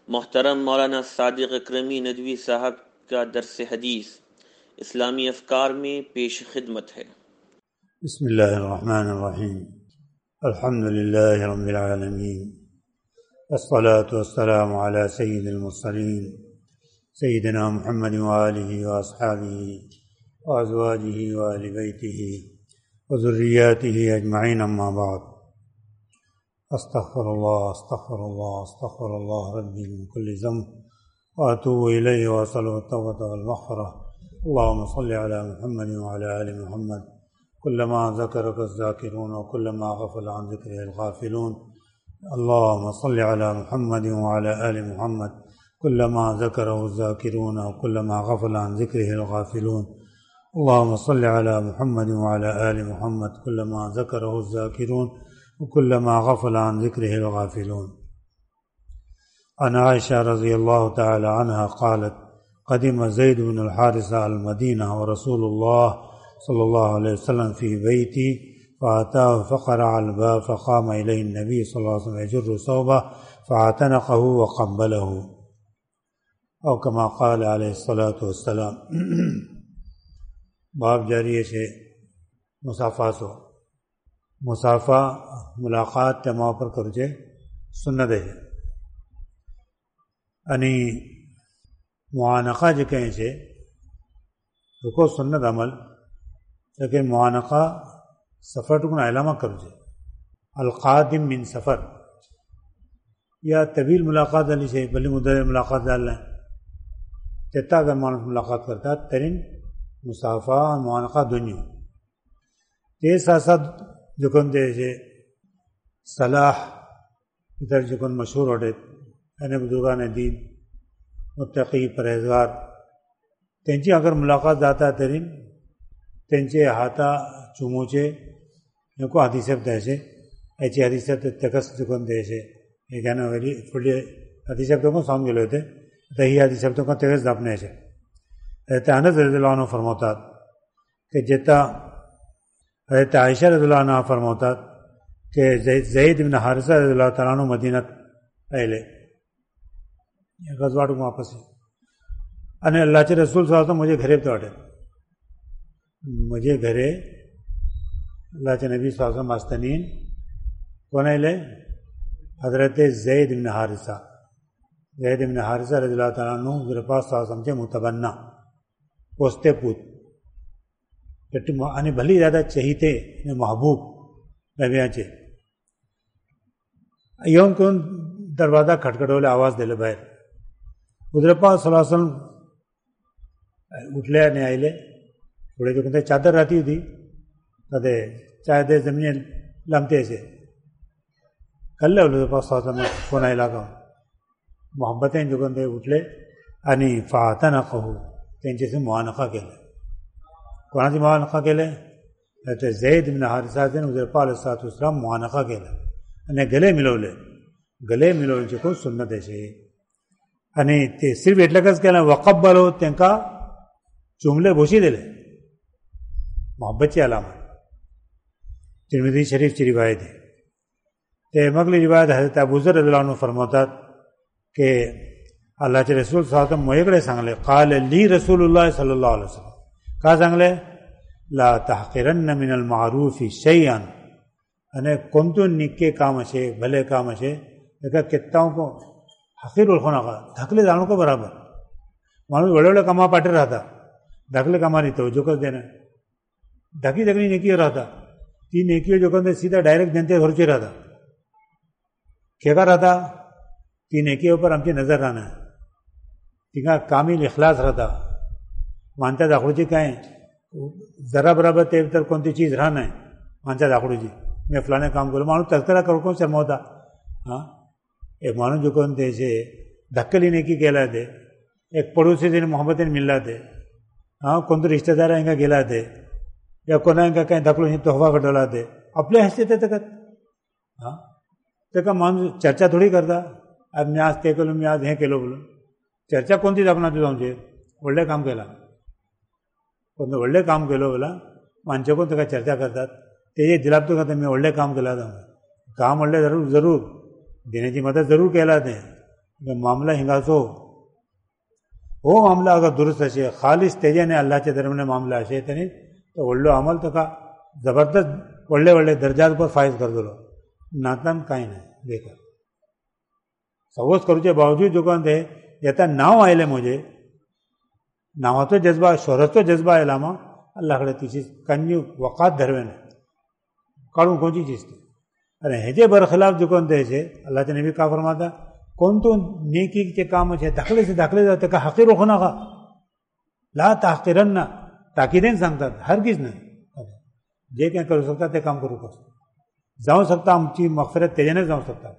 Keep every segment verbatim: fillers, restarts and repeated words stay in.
محترم مولانا صادق اکرمی ندوی صاحب کا درس حدیث اسلامی افکار میں پیش خدمت ہے۔ بسم اللہ الرحمن الرحیم، الحمد للہ رب العالمین، والصلاة والسلام علی سید المرسلین سیدنا محمد وآلہ واصحابہ وازواجہ وآل بیتہ وذریاتہ اجمعین، اما بعد۔ استغفر اللہ استغفر اللہ استغفر اللہ ربی من کل ذنب واتوب الیہ واسألہ التوبۃ والمغفرۃ۔ اللہم صل علی محمد وعلی آل محمد کلما ذکرک الذاکرون وکلما غفل عن ذکرہ الغافلون۔ اللہم صل علی محمد وعلی آل محمد کلما ذکرہ الذاکرون وکلما غفل عن ذکرہ الغافلون۔ اللہم صل علی محمد وعلی آل محمد کلما ذکرہ الذاکرون وکلما غفل عن ذکرہ الغافلون۔ عن عائشہ رضی اللہ تعالی عنہ قالت قدم زید بن الحارثہ المدینہ ورسول اللہ صلی اللہ علیہ وسلم فی بیتی فأتاه فقرع الباب فقام إليه النبي صلی اللہ علیہ وسلم يجر ثوبه فاعتنقه وقبله، او کما قال علیہ الصلاۃ والسلام۔ باب جاری ہے مسافہ سو مسافہ ملاقات تے موقع پر کرجے سنت ہے، یعنی معانقہ جو کہیں سے رکو سنت عمل، لیکن معانقہ سفر ٹکنا علامہ کرجے القادم من سفر یا طویل ملاقات علی سے بلی مدر ملاقات ڈال لیں چتا اگر مانس ملاقات کرتا ترین مسافہ معانقہ دنیا یہ ساتھ ساتھ جکن دے سے صلاح ادھر جکن مشہور ہوتے یعنی بزرگان دین متقی پرہیزگار تینچی اگر ملاقات جاتا ترین تینچے ہاتھا چوموچے کو حدیث بتا سے ایچی حدیث تکس جکن دے سے یہ کہنا ویلی فلی حدیث بتا کو سام گلے ہوتے تہی حدیث بتا کو تکس داپنے سے حضرت انس رضی اللہ عنہ فرموتا کہ جتا حضرت عائشہ رضی اللہ عنہ فرموتا کہ زید بن حارثہ رضی اللہ تعالیٰ عنہ مدینہ پہلے غزوات کو واپس انے اللہ کے رسول صلی اللہ علیہ وسلم مجھے گھرے تو اٹھے مجھے گھرے اللہ کے نبی صلی اللہ علیہ وسلم مستنین کون لے حضرت زید بن حارثہ زید بن حارثہ رضی اللہ تعالیٰ عنہ میرے پاس صلی اللہ علیہ وسلم کے متبنہ پوستے پوت یعنی بھلی زیادہ چہیتے محبوب نبیاں چے یوں کون دروازہ کھٹکھٹولے آواز دے لے باہر حضور پاک صلی اللہ علیہ وسلم اٹھ لے نہیں آئی لے تھوڑے جو کہتے چادر رہتی تھی کہتے چاہے دے زمین لمتے سے کل لے حضور پاک صلی اللہ علیہ وسلم کونا علاقہ محبتیں جو کہتے اٹھ لے انی فاعتنقہ تینچے سے معانقہ کے لے کون سی معانقہ کے لے حضرت زید بن حارثہ دن حضور پاک علیہ السلام معانقہ کے لے انہیں گلے ملو لے گلے ملو لے کو سنت ہے سے انہیں صرف اٹلکس کے لیں وقبلو تنکا چملے بوشی دے لے محبت چی علامہ ترمذی شریف چی روایت ہے تے مغلی روایت حضرت ابوذر رضی اللہ عنہ فرموتا کہ اللہ کے رسول صلی اللہ علیہ وسلم مویکڑے سانگلے قال لی رسول اللہ صلی اللہ علیہ وسلم کہا سانگلے لا تحقرن من المعروف شیئا انہیں کنتو نکے کام شے بھلے کام شے لیکن کتاؤں کو حقیر الخونہ کا دھکلے دانوں کو برابر مانو بڑے بڑے کما پاٹے رہا تھا دھکلے کما نہیں توجہ کر دینا دھکی دھکلی نیکی رہا تھا تین نیکی جو کہتے سیدھا ڈائریکٹ جنتے خرچے رہا تھا کیا کر رہا تھا تین نیکی اوپر ہم کی نظر رہنا ہے تینکا کامل اخلاص رہا تھا مانتا داخلو جی کہیں ذرا برابر تیب تر کونتی چیز رہنا ہے مانتا داخلو جی میں فلانے کام کروں مانو تذکرہ کرو کون شرما ہوتا ہاں ایک مانو جو کونتے سے دھکلی نیکی کہلا دے ایک پڑوسی دن محبت مل دے ہاں کون تو رشتہ دار ہیں کا گلا دے یا کونا ان کا کہیں دھکلو نہیں تحفہ کا ڈولا دے اپنے حیثیت ہے تکت ہاں تو کہ مان چرچا تھوڑی کرتا اب میاز تے کلو میاز ہیں کلو بولو چرچا کون تی دکنا تو سمجھے ಒಳ್ಳೆ ಕಾಮ್ ಕೇಳ ಒಂದು ಒಳ್ಳೆ ಕಾಮ್ ಕೇಳೋವಲ್ಲ ಮಂಚको तक चर्चा करतात ते ये दिलाप तो कहते मैं ಒಳ್ಳೆ काम केला था काम ಒಳ್ಳೆ जरूर जरूर देने की मदद जरूर कहलाते हैं معاملہ ہنگاسو وہ معاملہ اگر درست ہے خالص تیجنے اللہ کے درمیان معاملہ ہے تو ಒಳ್ಳೆ عمل ತಕ ಜಬರ್ದಸ್ತ್ ಒಳ್ಳೆ ಒಳ್ಳೆ ದರ್ಜಾದ पर फायज कर दो नातन काही नाही बेकार सवोच करूचे बावजूद जो कोण ते येता नाव आयले मुझे नावाचो जज्बा शोहरतचो जज्बा आयला मग अल्लाह कडेन तिची कन्यू वकात धरवे नाही काढून कोणची चीज ती अरे हेजे बरखिलाफ जो कोण ते अल्लाहचे नबी का फरमाता कोणतो नेकीचे काम आहे दाखले से दाखले जाते का हकीर रखू नका ला ताहकिरन्ना ताकीदेन सांगतात हरगिज नाही जे काय करू शकता ते काम करू कसं जाऊ शकता आमची मगफिरत तेजाने जाऊ शकता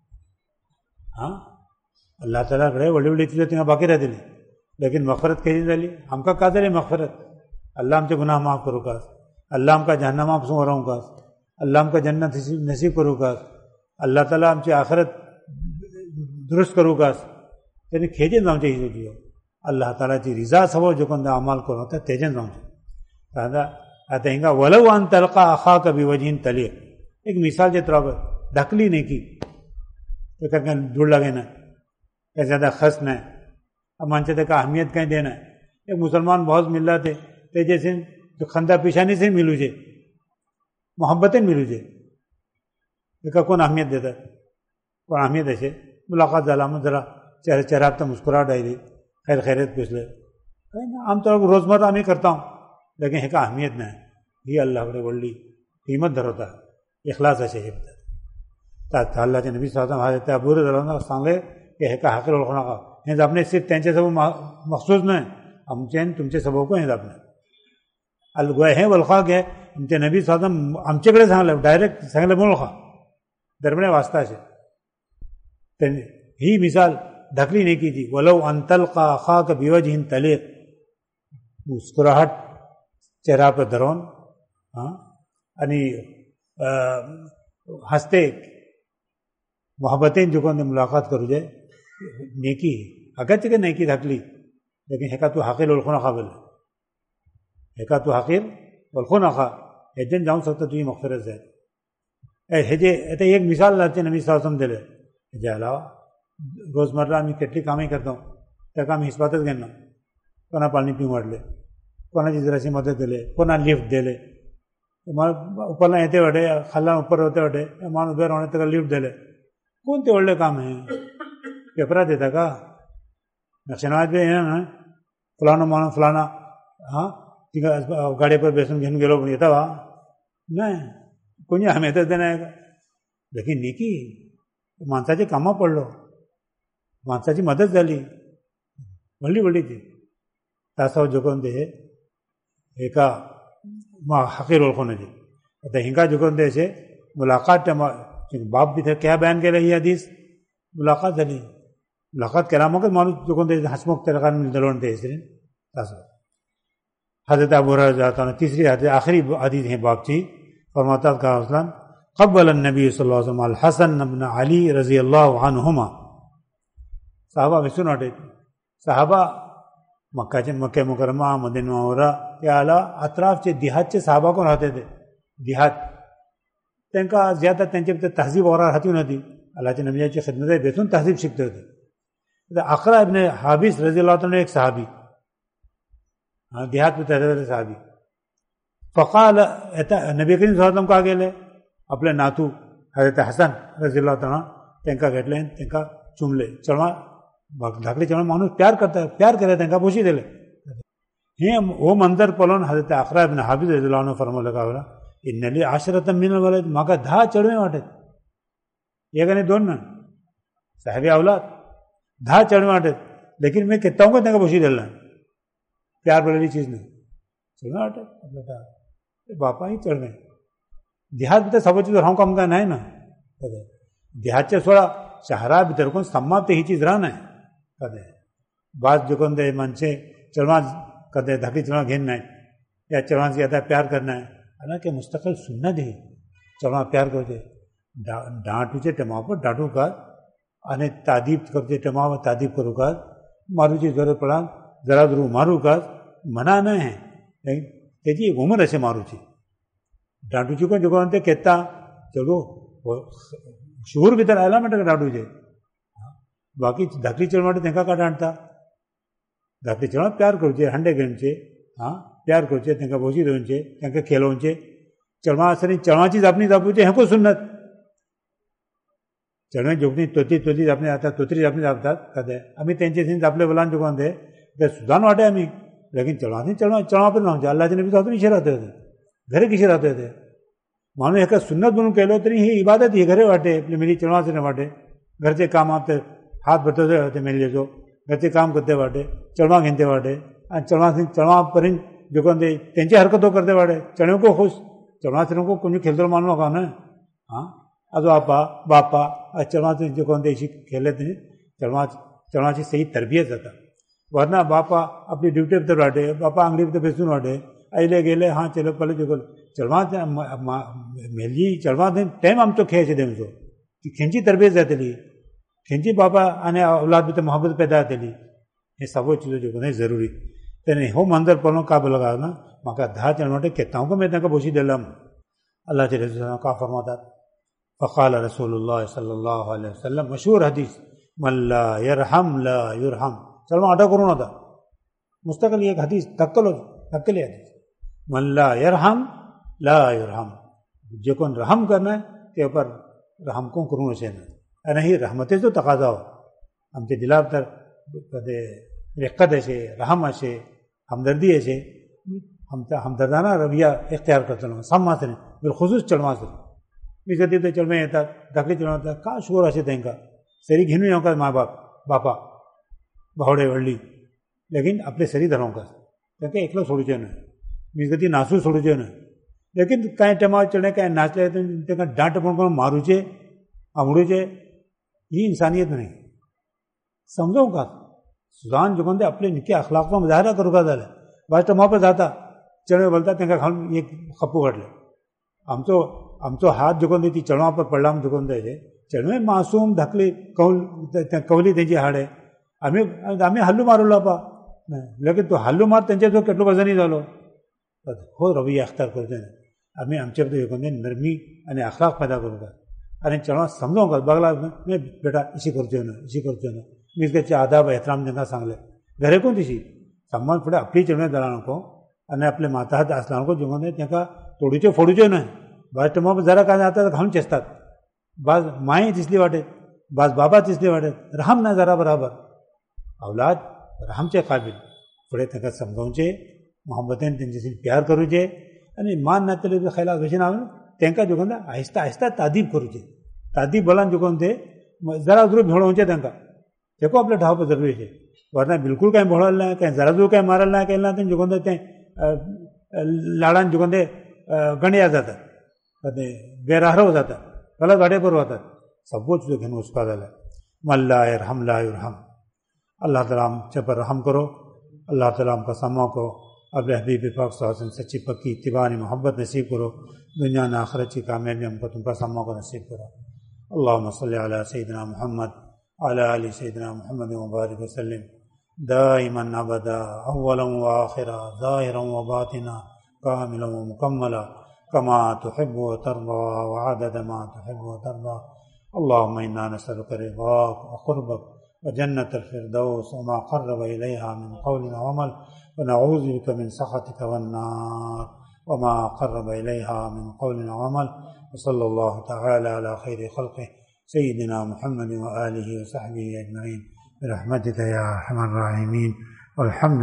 हां अल्लाह तालाकडे व्हडली व्हडली चीज तिंगा बाकी राहतली लेकिन मगफिरत कशी झाली आमकां का जाली मगफिरत अल्लाह आमचे गुन्हा माफ करू कास अल्लाह आमकां जहन्नमा पासून वरोवंक कास अल्लाह आमकां जन्नत नसीब करू कास अल्लाह ताला आमची आखिरत दुरुस्त करू कास तेणी खेजेन जावचें ही सोजी अल्लाह तालाची रिजा सवो जो कोण अमाल करूं ते तेजेन जावचें आता आता हिंगा वलव अन तलका अखाका बिवजहिन तलिक एक मिसाल जे तरह धकली नहीं की तो क्या जुड़ लगे ना क्या ज़्यादा खस न अब मानते थे का अहमियत कहीं देना एक मुसलमान बहुत मिल रहा थे तो जैसे जो खंदा पेशानी से मिलू जे मोहब्बतें मिलू जे का कौन अहमियत देता कौन अहमियत ऐसे मुलाकात झाला मग जरा चेहरे चेहरा तो मुस्कुराहट आई खैर खैरियत पूछ ले आमतौर पर रोज़मर्रा आम्ही करता हूँ लेकिन हे का अहमियत नाही ही अल्लाहकडे वडली किंमत धरवता इखलास असे हे म्हणतात अल्लाहचे नबी सल्लल्लाहु अलैहि वसल्लम अबू हुरैरा सांगले की हे का हकीर ओळखू नका हे आपणे सिर्फ त्यांच्यासोबत मखसूस नाही आमचे तुमचे सबको हे आपणे अलगोय हे ओळखा घे आमचे नबी सल्लल्लाहु अलैहि वसल्लम आमच्याकडे सांगले डायरेक्ट सांगले म्हणून ओळखा दरम्यान वाचता असे त्यांनी ही मिसाल धकली नाही की थी वलव अंतलका अखाक बिवजहिन तलिक मुस्कुराहट चेहरा पर धरून हां आणि हसते मोहब्बतें जो कोण मुलाकात करू जे नेकी अगरचे की नेकी धाकली लेकिन हेका तू हकीर ओळखू नका बोले हेका तू हकीर ओळखू नका हेजेन जावं शकता तुझी मगफिरत जाय हेजे आता एक मिसाल नबी सल्लल्लाहु अलैहि वसल्लम दिले हेजे अलावा रोजमर्रा आम्ही કેટલી कामे करता ताका आमी हिसपातच घेना कोणा पाणी पिवून वाडले कोणाची जराशी मदत दिले कोणा लिफ्ट दिले उपरला येते वाटे खाला ऊपर होते वाटे माणूस उभे राहणे ताका लिफ्ट दिले कोण ते व्हडले काम आहे पेपरात येता का नक्षनात बी येना ना फलानो माणूस फलाना हां तिका गाडये पर बेसून घेऊन गेलो पण येता वा नाही कोणी अहमियतच देना लेकिन नेकी माणसाची कामां पडलो माणसाची मदत झाली व्हडली व्हडली ती तासाव जो कोण ते एका हकीर ओळखोनाची आता हिंगा जो कोण ते असे मुलाकात बाप भी थे क्या बयान केलं ही हदीस मुलाकात झाली मुलाकात केला मगच माणूस जो कोण ते हसमुख त्याला दलवण ते हेसरीन तासा हजरत अबू हुरैरा जाताना तिसरी हदीस आखिरी हदीस है बापची फरमातात का असलन قبل النبي صلی اللہ علیہ وسلم الحسن ابن علی رضی اللہ عنہما صحابہ میں سن اٹھے صحابہ مکہ کے مکہ مکرمہ مدینہ منورہ یا اعلیٰ اطراف کے دیہات کے صحابہ کو رہتے تھے دیہات त्यांका ज्यादा त्यांचे तहजीब और राहती नव्हती अल्लाहच्या नबीची खिदमत बेसून तहजीब शिकते होते अकरा इब्न हाबिस रजी अल्लाह ताला एक सहाबी हाँ देहात में रहते थे सहाबी फ़क़ाल नबी करीम सल्लल्लाहु अलैहि वसल्लम का गेले आपले नातू हजरत हसन रजी अल्लाह ताला त्यांका घेतले त्यांका चुमले चळमा धाकले चळमा माणूस प्यार करता प्यार केले त्यांका बोशी दिले हे हो मंजर पळोवन हजरत अकरा इब्न हाबिस रजी अल्लाह ताला फरमावले का बरं इन्नली आशरतम मिनल वलद म्हाका धा चेडवे वाटत एक आनी दोन ना साहेबी आवलाद धा चेडवे वाटत लेकिन मैं कहता हूँ तांकां बशी दिलें प्यार भरलेली चीज न्हय चेडवे वाटत आपल्या धा बापा ही चेडवे देहात भितर सबची रावंक आमकां नाय ना देहातचे सोडा शहरा भितर कोण समाप्त ही चीज रावनाय कदें बाज जो कोण ते मानशे चेडवां कदें धाकली चेडवां घेन नाय या चेडवांची आतां प्यार करनाय हालांकि मुस्तकिल सुन्नत है चलना प्यार करते डांटूचे टेमा पर डांटू का आणि तादीब करते टेमा पर तादीब करू का मारूची जरूरत पडा जरा जरूर मारू का मना नाही है त्याची एक उमर असे मारूची डांटूची कोण जो ते केता चलो शूर भितर आयला म्हणटा डांटूचे બાકી ધાકરી ચડવા માટે તેંકા કા ડાંટતા? ધાકરી ચડવા પ્યાર કરવું છે, હંડે ગેમ છે, હા પ્યાર કરવું છે, તેંકા બોસી દેવું છે, તેંકા ખેલવું છે. ચડવા असरी चढ़वाची आपणी दाबूचे हेको सुन्नत. चढवे जोगणी तोती तोतीच आपणे आता तोतरीच आपणी दाबतात कदे आमी तेंचे थंय आपले वलान जोगोन ते ते सुदान वाटे आमी लेकिन चढ़वा थंय चढ़वा चढ़वा पण ना अल्लाहचे नबी तो इशे राहते होते घरे किशे राहते होते माणूस हेका सुन्नत म्हणून केलो तरी ही इबादत ही घरे वाटे आपली मेली चढ़वाचे वाटे घरचे काम आपते हाथ बटोते होते मेलीचो घरचे काम करते वाटे चढ़वा घेते वाटे आणि चढ़वा थंय चढ़वा पर्यंत जोगोन ते तेंची हरकतो करते वाटे चढ़वे को खुश चढ़वाचरण को कुछ खेलते मानू का ना हाँ अजो आपा बापा चढ़वा जो कौन देशी खेले थे चढ़वा चढ़वाची सही तरबियत जाता वरना बापा अपनी ड्यूटी पर वाटे बापा अंगड़ी पर बेसून वाटे आईले गेले हाँ चलो पहले जो चढ़वा मेलजी चढ़वा टाइम आमचो खेळचे तेमचो ती खंयची तरबियत जातली खंयची बापा आनी औलाद भितर मोहब्बत पैदा जातली हे सगळ्यो चिजो ज्यो कोण जरुरी तेणे हो मंदर पळोवंक का लगा ना म्हाका धा चेडवाटे केतांवको मैं तांकां बशी दिलां अल्लाहचे रसूल का फरमातात फ़क़ाल रसूलुल्लाह सल्लल्लाहु अलैहि वसल्लम मशहूर हदीस मन ला यरहम ला युरहम चलो आटा करून होता मुस्तकिल एक हदीस तक्कलो तक्कली हदीस मन ला यरहम ला युरहम जे कोण रहम करना ते पर रहम को करून अशें ना आनी ही रहमतेचो तकाजा हो आमच्या दिला भितर रिक्कत अशें रहम अशें हमदर्दी अशें हमदर्दाना रविया इख्तियार करतलो सामासरी बिलखुसूस चेडवांसरी मी कधी ते चेडवे येतात धाकली चेडवां येतात का शुअर अशें तांकां सरी घेवन येवंक माय बाप बापा भावडे व्हडली लेकीन आपले सरी धरोवंक तांकां एकलो सोडचें न्हय मी कधी नाचू सोडचें न्हय लेकीन कांय टायमार चेडे कांय नाचले तांकां डांट करून मारूचे आमडूचे ही इन्सानियत न्हय समजोवंक सुदान जोगोन ते आपले निके अखलाको मुजाहरा करूंक जाले वास्ट मोप जाता चेडवे बोलता तांकां घालून एक खप्पू काडले आमचो आमचो हात जोगोन ती चेडवां पर पडला आमी जोगोन तेजे चेडवे मासूम धाकली कौल कवली तेंची हाडे आमी आमी हल्लू मारूलो पा लेकीन तो हल्लू मार तेंचे जो केटलो वजनी जालो हो रवैया अख्तार करचें आमी आमचे भितर जोगोन नरमी आनी अखलाक पैदा करूंक आनी चेडवां समजोवंक बागला बेटा इशी करच्यो न्हय इशी करच्यो न्हय मिसगाचे आदाब एहतराम तांकां सांगले घरेकून तशी सामान फुडें आपली चेडवें जालां नको आनी आपले माता हात आसला नको जोगोन तांकां तोडूच्यो फोडूच्यो न्हय बाज मग जरा काय जाता घालून चेसतात बाज माय दिसली वाटेत बाज बाबा दिसली वाटेत रहम ना जरा बराबर औलाद रहमचे काबील फुडें तांकां समजावचें मोहब्बतेन तेंचे प्यार करूचे आनी मान नातले खायला भशेन हांवें तांकां जोगोन आहिस्ता आहिस्ता तादीब करूचें तादीब बोलान जोगोन ते जरा जरूर भेळोवचें तांकां तेको आपले ठाव जरुरीचे वरना बिलकूल कांय भोळल ना कांय जरा जरूर कांय मारल ना केलें ना तें जोगोन तें लाडान जोगोन ते गणया जातात ते बेराहरव जातात गलत वाटे पर वतात सबको चीज़ों घेवन वचपा जाल्यार मल्ला यरहम ला युरहम अल्लाह ताला आमचे पर रहम करो अल्लाह ताला आमकां सामको अपने हबीब पाक सल्लल्लाहु अलैहि वसल्लम सच्ची पक्की इत्तिबा और मोहब्बत नसीब करो दुनिया और आखिरत की कामयाबी हमको तुमका सामको नसीब करो अल्लाहुम्मा सल्लि अला सय्यिदिना मुहम्मद अला आलि सय्यिदिना मुहम्मद व बारिक वसल्लिम दाइमन अबदा अव्वलन व आखिरा ज़ाहिरन व बातिना कामिलन व मुकम्मला कमा तुहिब्बु व तर्दा व अदद मा तुहिब्बु व तर्दा अल्लाहुम्मा इन्ना नसअलुका रिदाक व क़ुर्बक व जन्नतल फ़िरदौस व मा क़र्रब इलैहा मिन क़ौलिन व अमल व नऊज़ु बिका मिन सख़तिका वन नार व मा क़र्रब इलैहा मिन क़ौलिन व अमल व सल्लल्लाहु तआला अला खैरि ख़ल्क़िहि सय्यिदिना मुहम्मद व आलिहि व सहबिहि अजमईन बिरहमतिका या अरहमर राहिमीन वल्हम्दु